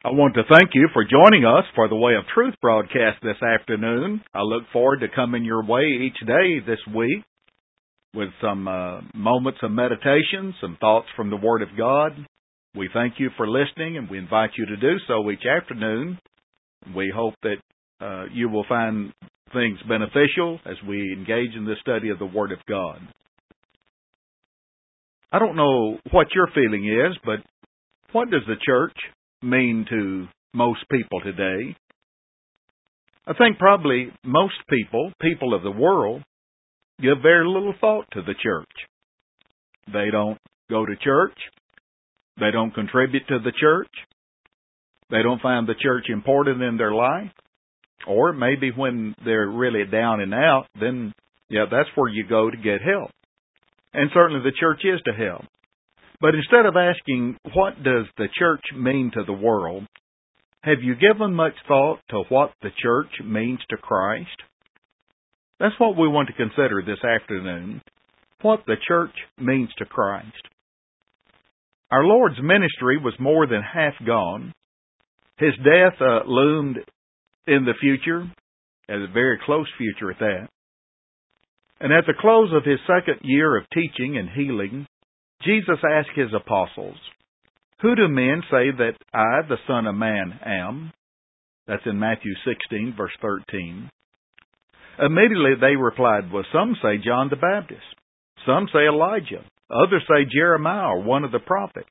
I want to thank you for joining us for the Way of Truth broadcast this afternoon. I look forward to coming your way each day this week with some moments of meditation, some thoughts from the Word of God. We thank you for listening, and we invite you to do so each afternoon. We hope that you will find things beneficial as we engage in the study of the Word of God. I don't know what your feeling is, but what does the church mean to most people today? I think probably most people of the world, give very little thought to the church. They don't go to church. They don't contribute to the church. They don't find the church important in their life. Or maybe when they're really down and out, then, that's where you go to get help. And certainly the church is to help. But instead of asking, what does the church mean to the world, have you given much thought to what the church means to Christ? That's what we want to consider this afternoon, what the church means to Christ. Our Lord's ministry was more than half gone. His death loomed in the future, as a very close future at that. And at the close of his second year of teaching and healing, Jesus asked his apostles, "Who do men say that I, the Son of Man, am?" That's in Matthew 16, verse 13. Immediately they replied, "Well, some say John the Baptist. Some say Elijah. Others say Jeremiah or one of the prophets."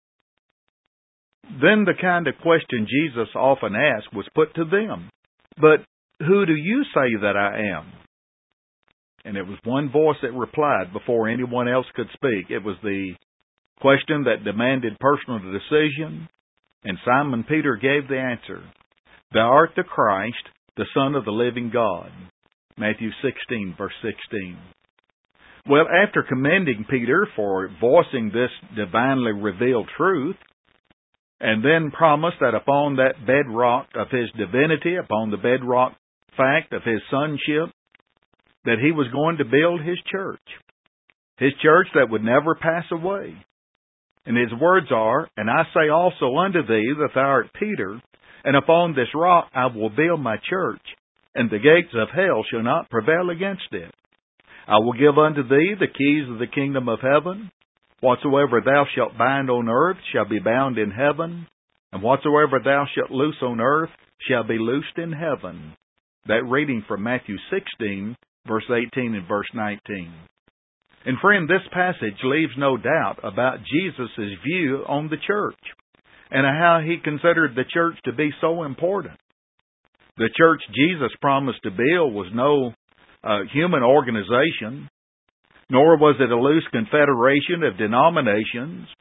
Then the kind of question Jesus often asked was put to them. "But who do you say that I am?" And it was one voice that replied before anyone else could speak. It was the question that demanded personal decision, and Simon Peter gave the answer. "Thou art the Christ, the Son of the living God." Matthew 16, verse 16. Well, after commending Peter for voicing this divinely revealed truth, and then promised that upon that bedrock of his divinity, upon the bedrock fact of his sonship, that he was going to build his church that would never pass away. And his words are, "And I say also unto thee that thou art Peter, and upon this rock I will build my church, and the gates of hell shall not prevail against it. I will give unto thee the keys of the kingdom of heaven. Whatsoever thou shalt bind on earth shall be bound in heaven, and whatsoever thou shalt loose on earth shall be loosed in heaven." That reading from Matthew 16, verse 18 and verse 19. And friend, this passage leaves no doubt about Jesus' view on the church and how he considered the church to be so important. The church Jesus promised to build was no human organization, nor was it a loose confederation of denominations.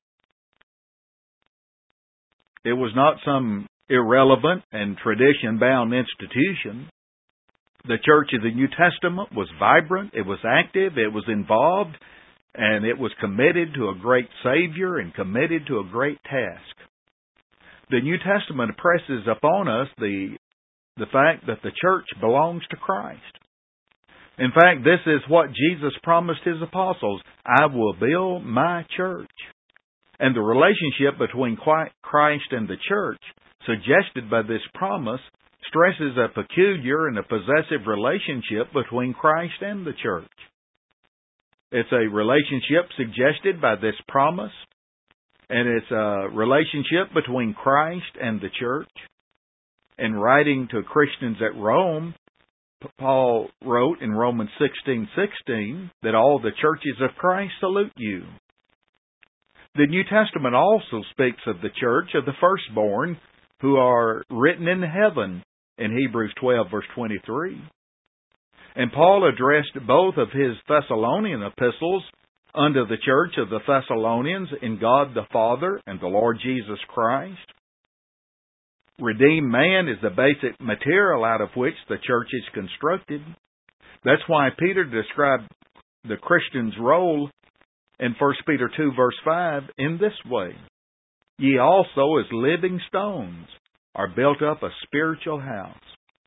It was not some irrelevant and tradition-bound institution. The church of the New Testament was vibrant, it was active, it was involved, and it was committed to a great Savior and committed to a great task. The New Testament presses upon us the fact that the church belongs to Christ. In fact, this is what Jesus promised his apostles: "I will build my church." And the relationship between Christ and the church, suggested by this promise, stresses a peculiar and a possessive relationship between Christ and the church. It's a relationship suggested by this promise, and it's a relationship between Christ and the church. In writing to Christians at Rome, Paul wrote in Romans 16:16 that all the churches of Christ salute you. The New Testament also speaks of the church of the firstborn who are written in heaven in Hebrews 12, verse 23. And Paul addressed both of his Thessalonian epistles unto the church of the Thessalonians in God the Father and the Lord Jesus Christ. Redeemed man is the basic material out of which the church is constructed. That's why Peter described the Christian's role in 1 Peter 2, verse 5 in this way: "Ye also as living stones are built up a spiritual house."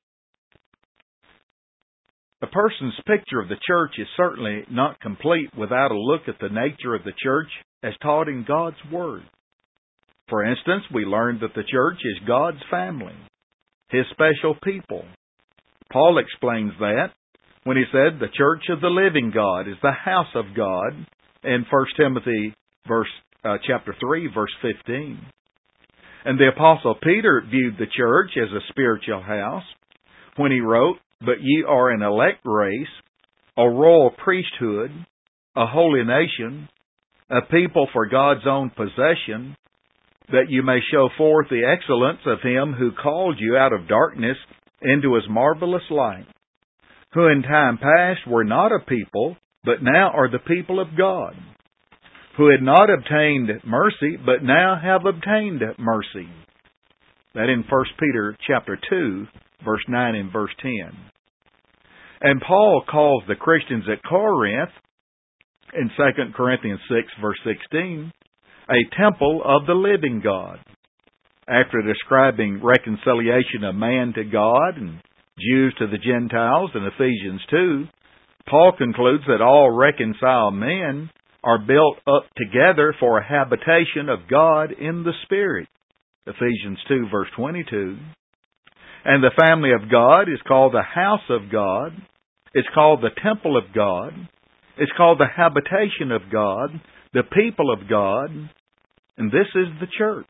A person's picture of the church is certainly not complete without a look at the nature of the church as taught in God's Word. For instance, we learned that the church is God's family, His special people. Paul explains that when he said the church of the living God is the house of God in 1 Timothy chapter 3, verse 15. And the Apostle Peter viewed the church as a spiritual house when he wrote, "But ye are an elect race, a royal priesthood, a holy nation, a people for God's own possession, that you may show forth the excellence of Him who called you out of darkness into His marvelous light, who in time past were not a people, but now are the people of God, who had not obtained mercy, but now have obtained mercy." That in 1 Peter chapter 2, verse 9 and verse 10. And Paul calls the Christians at Corinth, in 2 Corinthians 6, verse 16, a temple of the living God. After describing reconciliation of man to God and Jews to the Gentiles in Ephesians 2, Paul concludes that all reconciled men are built up together for a habitation of God in the Spirit. Ephesians 2, verse 22. And the family of God is called the house of God. It's called the temple of God. It's called the habitation of God, the people of God, and this is the church.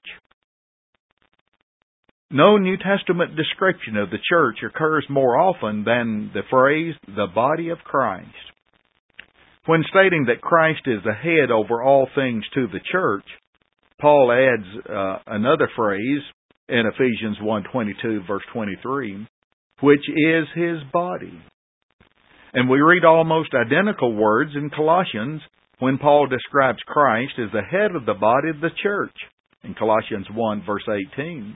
No New Testament description of the church occurs more often than the phrase, the body of Christ. When stating that Christ is the head over all things to the church, Paul adds another phrase in Ephesians 1:22, verse 23, which is His body. And we read almost identical words in Colossians when Paul describes Christ as the head of the body of the church, in Colossians 1, verse 18.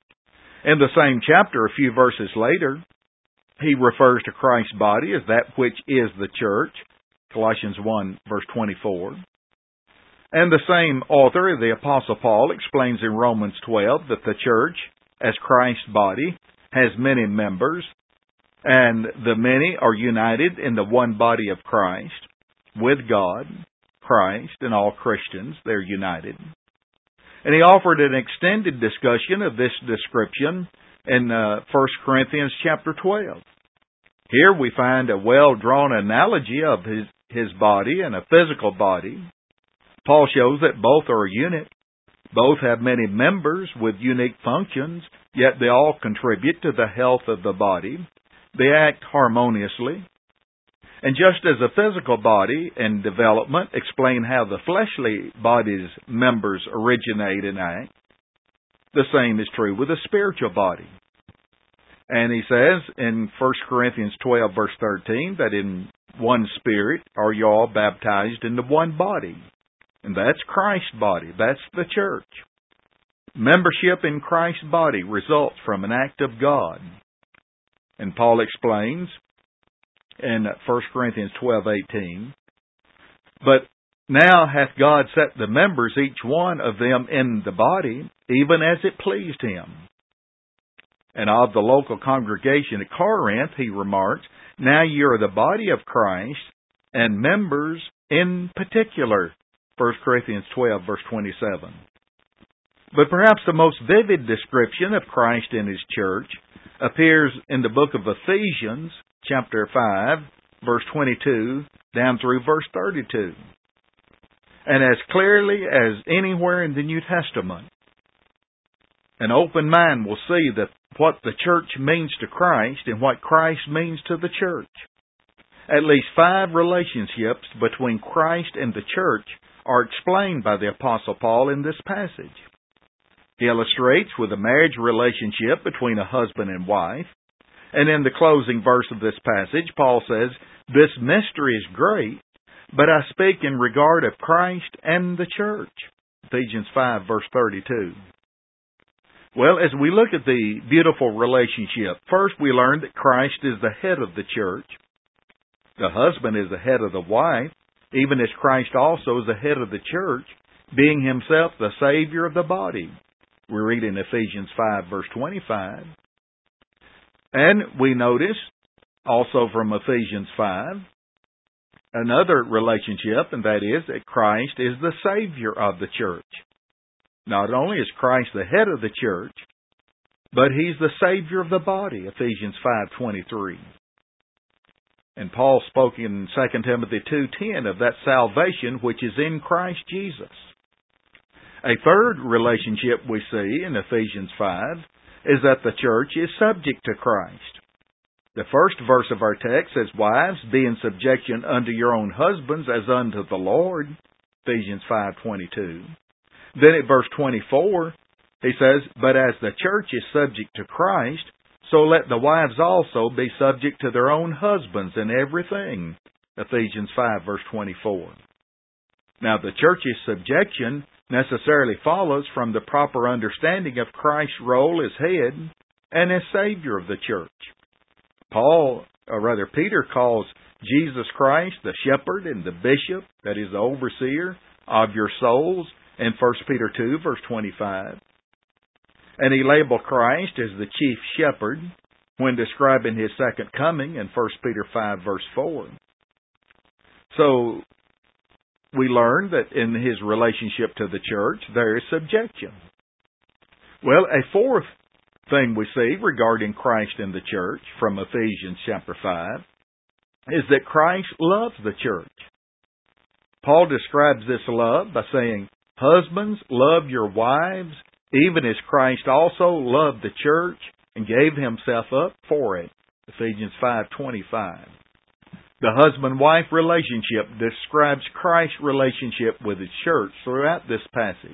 In the same chapter, a few verses later, he refers to Christ's body as that which is the church, Colossians 1, verse 24. And the same author, the Apostle Paul, explains in Romans 12 that the church, as Christ's body, has many members, and the many are united in the one body of Christ, with God, Christ, and all Christians. They're united. And he offered an extended discussion of this description in 1 Corinthians chapter 12. Here we find a well-drawn analogy of his body and a physical body. Paul shows that both are a unit. Both have many members with unique functions, yet they all contribute to the health of the body. They act harmoniously. And just as a physical body and development explain how the fleshly body's members originate and act, the same is true with a spiritual body. And he says in 1 Corinthians 12, verse 13, that in one Spirit are you all baptized into one body. And that's Christ's body. That's the church. Membership in Christ's body results from an act of God. And Paul explains in 1 Corinthians 12:18, but now hath God set the members, each one of them, in the body, even as it pleased Him. And of the local congregation at Corinth, he remarks, now you are the body of Christ, and members in particular. 1 Corinthians 12, verse 27. But perhaps the most vivid description of Christ and His church appears in the book of Ephesians, chapter 5, verse 22, down through verse 32. And as clearly as anywhere in the New Testament, an open mind will see that what the church means to Christ and what Christ means to the church. At least 5 relationships between Christ and the church are explained by the Apostle Paul in this passage. He illustrates with a marriage relationship between a husband and wife. And in the closing verse of this passage, Paul says, this mystery is great, but I speak in regard of Christ and the church. Ephesians 5, verse 32. Well, as we look at the beautiful relationship, first we learn that Christ is the head of the church. The husband is the head of the wife, even as Christ also is the head of the church, being Himself the Savior of the body. We read in Ephesians 5, verse 25. And we notice, also from Ephesians 5, another relationship, and that is that Christ is the Savior of the church. Not only is Christ the head of the church, but He's the Savior of the body, Ephesians 5:23. And Paul spoke in 2 Timothy 2:10 of that salvation which is in Christ Jesus. A third relationship we see in Ephesians 5 is that the church is subject to Christ. The first verse of our text says, "Wives, be in subjection unto your own husbands as unto the Lord," Ephesians 5:22. Then at verse 24, he says, "But as the church is subject to Christ, so let the wives also be subject to their own husbands in everything," Ephesians 5 verse 24. Now the church's subjection necessarily follows from the proper understanding of Christ's role as head and as Savior of the church. Peter calls Jesus Christ the shepherd and the bishop, that is the overseer of your souls, in 1 Peter 2 verse 25. And he labeled Christ as the chief shepherd when describing His second coming in 1 Peter 5 verse 4. So we learn that in His relationship to the church, there is subjection. Well, a fourth thing we see regarding Christ and the church from Ephesians chapter 5 is that Christ loves the church. Paul describes this love by saying, "Husbands, love your wives, even as Christ also loved the church and gave Himself up for it," Ephesians 5:25. The husband-wife relationship describes Christ's relationship with His church throughout this passage.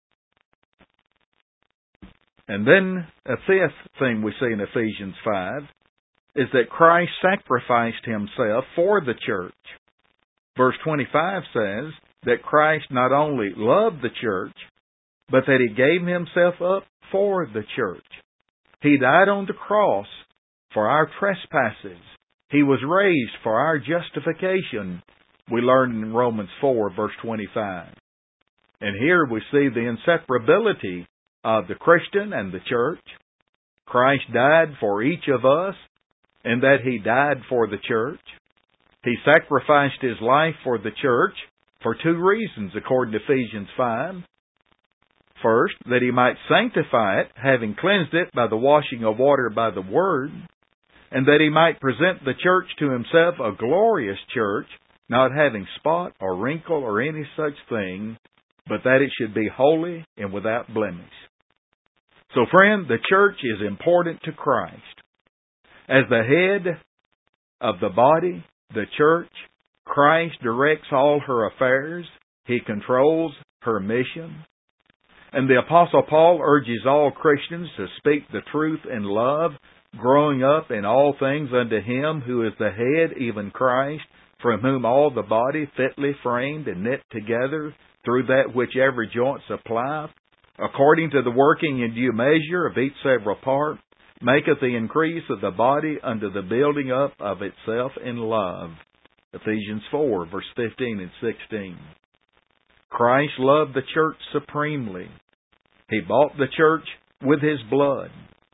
And then a fifth thing we see in Ephesians 5 is that Christ sacrificed Himself for the church. Verse 25 says that Christ not only loved the church, but that He gave Himself up for the church. He died on the cross for our trespasses. He was raised for our justification, we learn in Romans 4 verse 25. And here we see the inseparability of the Christian and the church. Christ died for each of us, and that He died for the church. He sacrificed His life for the church for two reasons, according to Ephesians 5. First, that He might sanctify it, having cleansed it by the washing of water by the Word, and that He might present the church to Himself a glorious church, not having spot or wrinkle or any such thing, but that it should be holy and without blemish. So, friend, the church is important to Christ. As the head of the body, the church, Christ directs all her affairs. He controls her mission. And the Apostle Paul urges all Christians to speak the truth in love, growing up in all things unto Him who is the head, even Christ, from whom all the body fitly framed and knit together through that which every joint supplieth, according to the working in due measure of each several part, maketh the increase of the body unto the building up of itself in love. Ephesians 4, verse 15 and 16. Christ loved the church supremely. He bought the church with His blood.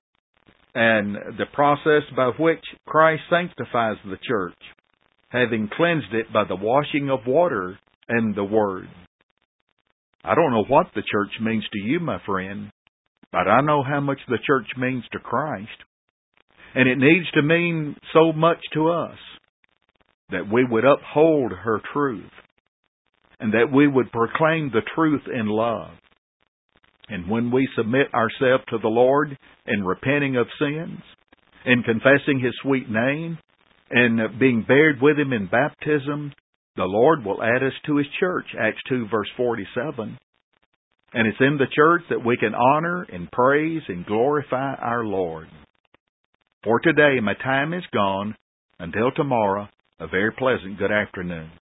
And the process by which Christ sanctifies the church, having cleansed it by the washing of water and the Word. I don't know what the church means to you, my friend, but I know how much the church means to Christ. And it needs to mean so much to us that we would uphold her truth and that we would proclaim the truth in love. And when we submit ourselves to the Lord in repenting of sins, in confessing His sweet name, and being buried with Him in baptism, the Lord will add us to His church, Acts 2 verse 47. And it's in the church that we can honor and praise and glorify our Lord. For today, my time is gone. Until tomorrow, a very pleasant good afternoon.